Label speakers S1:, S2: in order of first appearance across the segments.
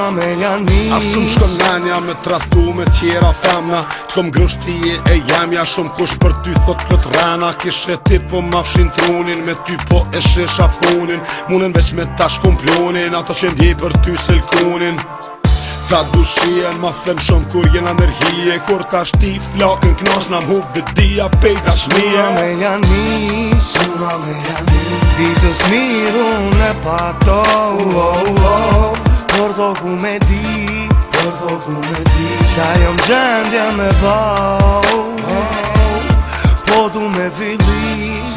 S1: Smuna me janis
S2: Asum shkon menja me tratu me tjera femna T'kom grushtije e jemja shumë kush për ty thot plot rena Kishe ti po ma fshin trunin me ty po e shisha funin Munen veç me tash komplonin Ata që ndjej për ty silkunin Ta dushien ma them shumë kur jena nërhije Kur ta shti flakën knash na m'hub vidia pejta shmije
S1: Smuna me janis Ditës mirë unë e pato Por do ku me dit Qa jom gjendje me bau Po du me fillit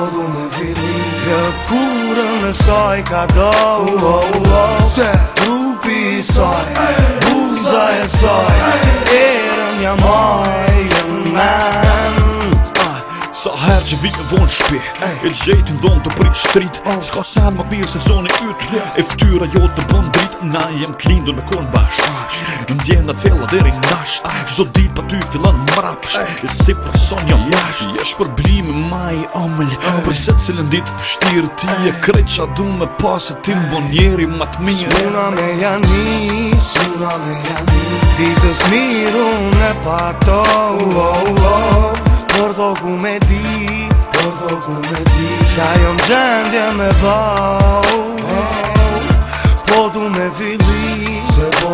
S1: Lëkurën e saj ka do Se trupi saj Buza e saj Erën jam ajën men
S3: Sa her që vijë vonë shpi E gjejtë në dhonë të prit shtrit S'ka sen më birë se zone yt E ftyra jo të bën drit Na jem t'lindur me konë bash Në ndjenat fella deri nasht Çdo dit pa ty fillon mrapsh E si për son jam lash Jesh për blime ma i omëll Për se cilën dit fështirë ti E krejt qa du me pas E ti m'bon njeri ma t'mirë
S1: Smuna me janis Ditës mirë unë e pato Por do ku me dit Qa jom gjendje me bau Po du me fillit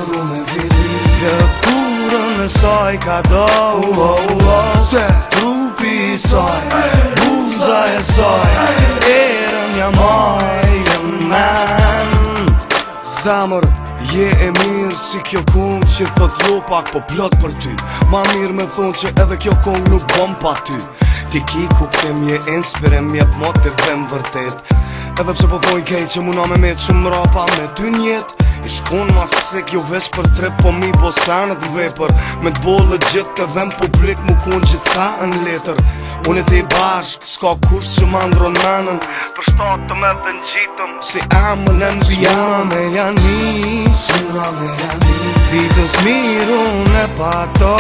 S1: Lëkurën e saj ka do Se trupi saj Buza e saj Erën jam ajën men Zamër, je e mirë si kjo kong që thot jo pak po plot për ty Ma mirë me thonë që edhe kjo kong nuk bom pa ty Ti ki ku këtim je inspirim jep motivim vërtet Edhe pse po thojnë kejt që muna me met shumë rapa me ty njet I shkon ma sik jo veç për trip po mi bo sanët në vepër Me t'bo legit edhe në publik mu kun gjitha në letër Unë e ti bashk, s'ka kush që ma ndron menën Për shtatë të me dhe n'gjitëm si amën e m'bjanë me janis Ditës mirë unë e pato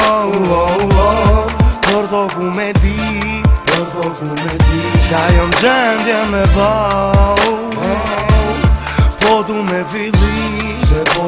S1: Por do ku me dit Qa jom gjendje me bau Po du me fillit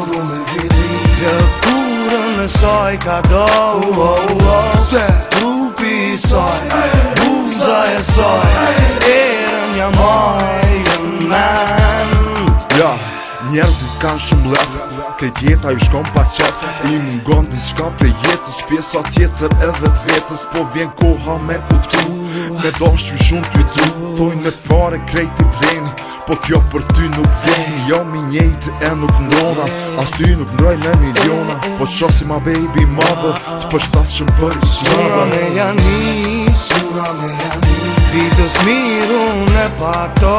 S1: Lëkurën e saj ka do Se trupi saj Buza e saj Erën jam ajën men
S4: Ja, njerëzit kanë shumë lef Krejt jeta ju shkon pa qef I mungon diçka për jetës Pjesa tjetër edhe t'vetës Po vjen koha me kuptu Me dash ju shumë t'ju du Thojnë me pare krejt i bleni Po kjo për ty nuk vjen Jo mi njejtë e nuk ndrona As ty nuk ndroj me miliona Po qosi ma baby mother Të përshtat shumë për i
S1: Smuna me janis Ditës mirë unë e pato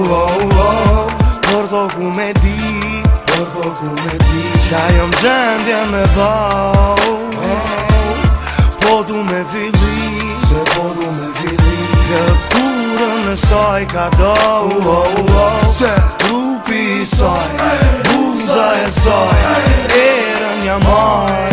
S1: Por do ku me dit Qa jom gjendje me bau Po du me fillit Lëkurën e saj ka do Se trupi saj Buza e saj Erën jam ajën